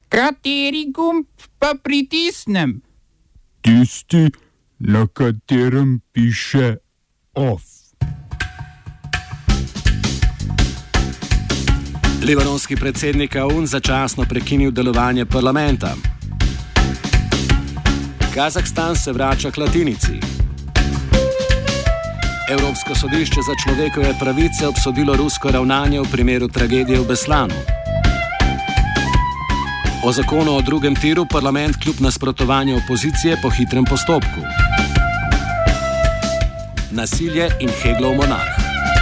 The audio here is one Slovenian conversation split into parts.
Kateri gumb pa pritisnem? Tisti, na katerem piše OFF. Libanonski predsednik Aoun začasno prekinil delovanje parlamenta. Kazahstan se vrača k latinici. Evropsko sodišče za človekove pravice obsodilo rusko ravnanje v primeru tragedije v Beslanu. O zakonu o drugem tiru parlament kljub nasprotovanju opozicije po hitrem postopku. Nasilje in Heglov monarh.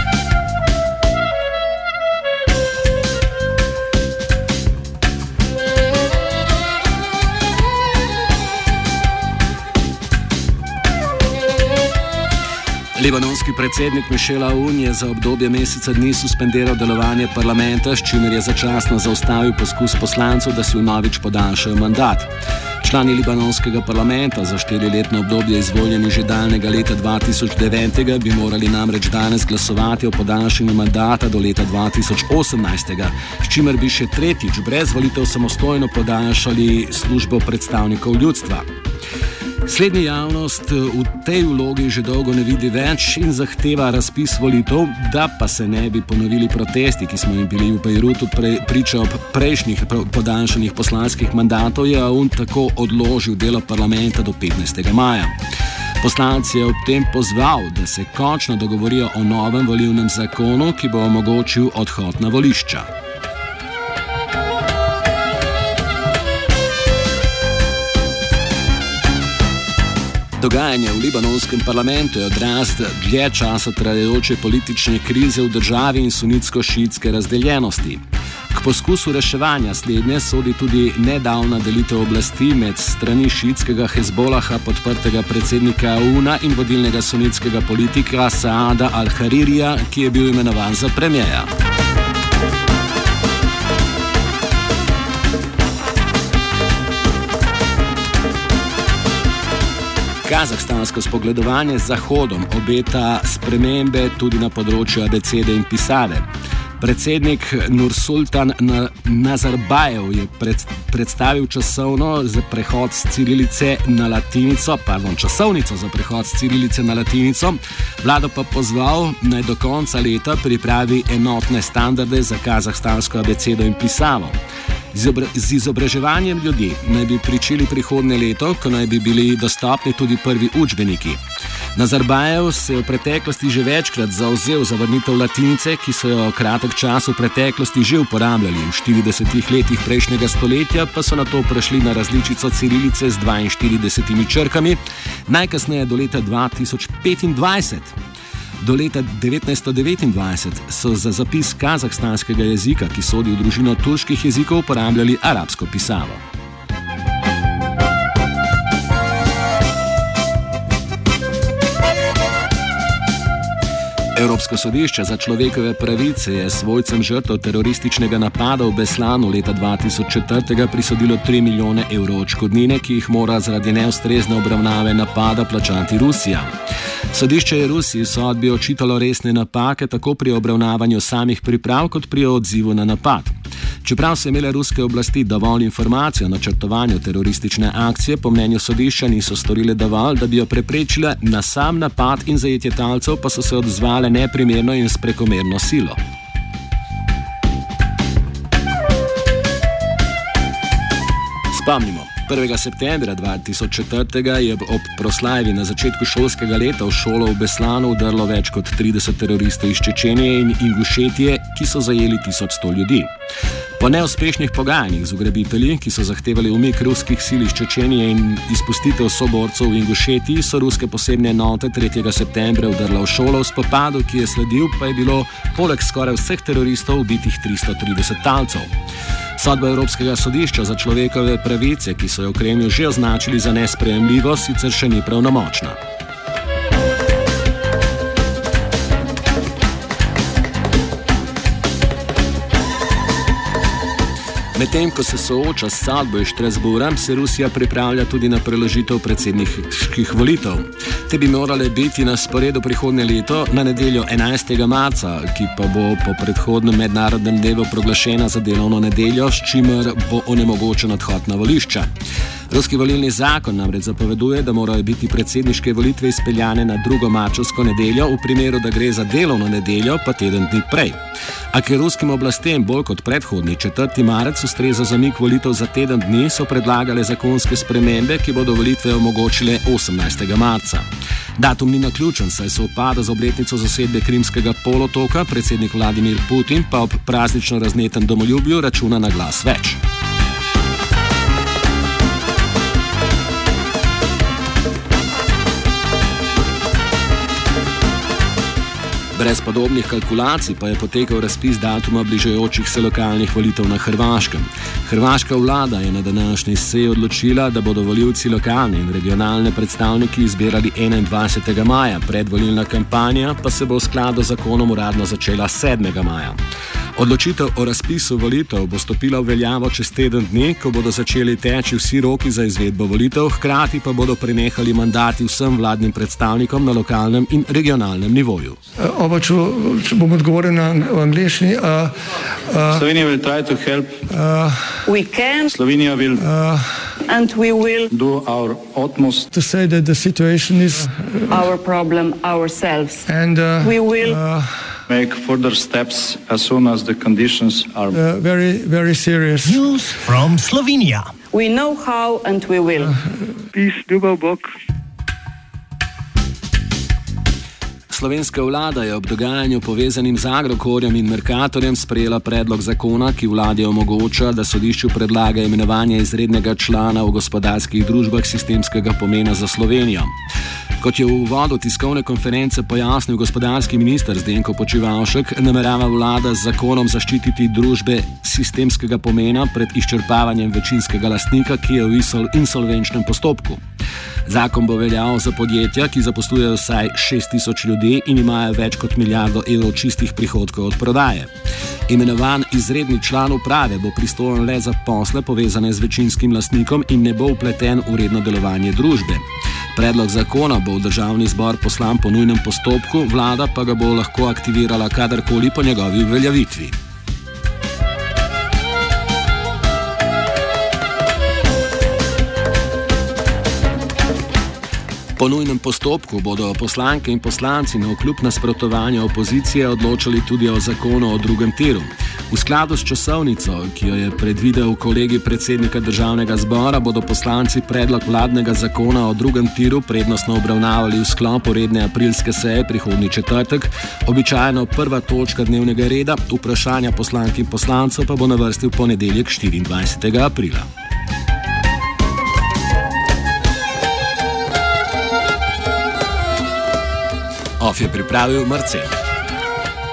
Libanonski predsednik Michel Aoun je za obdobje meseca dni suspendiral delovanje parlamenta, s čimer je začasno zaustavil poskus poslancev, da si vnovič podaljšajo mandat. Člani libanonskega parlamenta za 4-letno obdobje izvoljeni že daljnega leta 2009 bi morali namreč danes glasovati o podaljšanju mandata do leta 2018, s čimer bi še tretjič brez volitev samostojno podaljšali službo predstavnikov ljudstva. Slednja javnost v tej vlogi že dolgo ne vidi več in zahteva razpis volitev, da pa se ne bi ponovili protesti, ki smo jim bili v Bejrutu priča ob prejšnjih podaljšanih poslanskih mandatov, je Aoun tako odložil delo parlamenta do 15. maja. Poslanec je ob tem pozval, da se končno dogovorijo o novem volilnem zakonu, ki bo omogočil odhod na volišča. Dogajanje v libanonskem parlamentu je odraz dlje časa trajajoče politične krize v državi in sunitsko-šiitske razdeljenosti. K poskusu reševanja slednje sodi tudi nedavna delitev oblasti med strani šiitskega Hezbolaha podprtega predsednika Aouna in vodilnega sunitskega politika Saada al-Haririja, ki je bil imenovan za premierja. Kazahstansko spogledovanje z Zahodom obeta spremembe tudi na področju abecede in pisave. Predsednik Nursultan Nazarbajev je predstavil časovnico za prehod z cirilice na latinico, vlado pa pozval, naj do konca leta pripravi enotne standarde za kazahstansko abecedo in pisavo. Z izobraževanjem ljudi naj bi pričeli prihodnje leto, ko naj bi bili dostopni tudi prvi učbeniki. Nazarbajev se je v preteklosti že večkrat zavzel za vrnitev latinice, ki so jo kratek čas v preteklosti že uporabljali. V 40 letih prejšnjega stoletja pa so nato prešli na različico cirilice z 42 črkami, najkasneje do leta 2025. Do leta 1929 so za zapis kazahstanskega jezika, ki sodi v družino turških jezikov, uporabljali arabsko pisavo. Evropsko sodišče za človekove pravice je svojcem žrtev terorističnega napada v Beslanu leta 2004 prisodilo 3 milijone evrov odškodnine, ki jih mora zaradi neustrezne obravnave napada plačati Rusija. Sodišče je Rusiji sodbi očitalo resne napake tako pri obravnavanju samih priprav kot pri odzivu na napad. Čeprav so imele ruske oblasti dovolj informacij o načrtovanju teroristične akcije, po mnenju sodišča niso storile dovolj, da bi jo preprečile, na sam napad in zajetje talcev pa so se odzvale neprimerno in s prekomerno silo. Spomnimo, 1. septembra 2004 je ob proslavi na začetku šolskega leta v šolo v Beslanu vdrlo več kot 30 teroristov iz Čečenije in Ingušetije, ki so zajeli 1100 ljudi. Po neuspešnih pogajanjih z ugrabitelji, ki so zahtevali umik ruskih sil iz Čečenije in izpustitev soborcev v Ingušetiji, so ruske posebne enote 3. septembra vdrle v šolo. V spopadu, ki je sledil, pa je bilo poleg skoraj vseh teroristov ubitih 330 talcev. Sodba Evropskega sodišča za človekove pravice, ki so jo v Kremlju že označili za nesprejemljivo, sicer še ni pravnomočna. Medtem ko se sooča s sodbo iz Strasbourga, se Rusija pripravlja tudi na preložitev predsedniških volitev. Te bi morale biti na sporedu prihodnje leto na nedeljo 11. marca, ki pa bo po predhodnem mednarodnem dnevu proglašena za delovno nedeljo, s čimer bo onemogočen odhod na volišča. Ruski volilni zakon namreč zapoveduje, da morajo biti predsedniške volitve izpeljane na drugo marčevsko nedeljo, v primeru, da gre za delovno nedeljo, pa teden dni prej. A ker ruskim oblastem bolj kot predhodni 4. marec ustreza zamik volitev za teden dni, so predlagale zakonske spremembe, ki bodo volitve omogočile 18. marca. Datum ni naključen, saj se upada z obletnico zasedbe Krimskega polotoka, predsednik Vladimir Putin pa ob praznično raznetem domoljubju računa na glas več. Brez podobnih kalkulacij pa je potekal razpis datuma bližajočih se lokalnih volitev na Hrvaškem. Hrvaška vlada je na današnji seji odločila, da bodo volivci lokalne in regionalne predstavniki izbirali 21. maja, predvolilna kampanja pa se bo v skladu z zakonom uradno začela 7. maja. Odločitev o razpisu volitev bo stopila v veljavo čez teden dni, ko bodo začeli teči vsi roki za izvedbo volitev, hkrati pa bodo prenehali mandati vsem vladnim predstavnikom na lokalnem in regionalnem nivoju. Če bom odgovoril na angliški. Slovenija will try to help. We can. Slovenija will. And we will do our utmost to say that the situation is our problem ourselves. And we will make further steps as soon as the conditions are very, very serious. News from Slovenia. We know how and we will. Peace, ljubav, Bog. Slovenska vlada je ob dogajanju povezanim z Agrokorjem in Mercatorjem sprejela predlog zakona, ki vladi omogoča, da sodišču predlaga imenovanje izrednega člana v gospodarskih družbah sistemskega pomena za Slovenijo. Kot je v uvodu tiskovne konference pojasnil gospodarski minister Zdenko Počivalšek, namerava vlada z zakonom zaščititi družbe sistemskega pomena pred izčrpavanjem večinskega lastnika, ki je v insolvenčnem postopku. Zakon bo veljal za podjetja, ki zaposlujejo vsaj 6.000 ljudi in imajo več kot milijardo evrov čistih prihodkov od prodaje. Imenovan izredni član uprave bo pristojen le za posle povezane z večinskim lastnikom in ne bo vpleten v redno delovanje družbe. Predlog zakona bo v državni zbor poslan po nujnem postopku, vlada pa ga bo lahko aktivirala kadarkoli po njegovi uveljavitvi. Po nujnem postopku bodo poslanke in poslanci navkljub nasprotovanju opozicije odločali tudi o zakonu o drugem tiru. V skladu s časovnico, ki jo je predvidel kolegij predsednika državnega zbora, bodo poslanci predlog vladnega zakona o drugem tiru prednostno obravnavali v sklopu redne aprilske seje prihodnji četrtek, običajno prva točka dnevnega reda, vprašanja poslank in poslancev pa bo na vrsti v ponedeljek 24. aprila. Of je pripravil Marcel.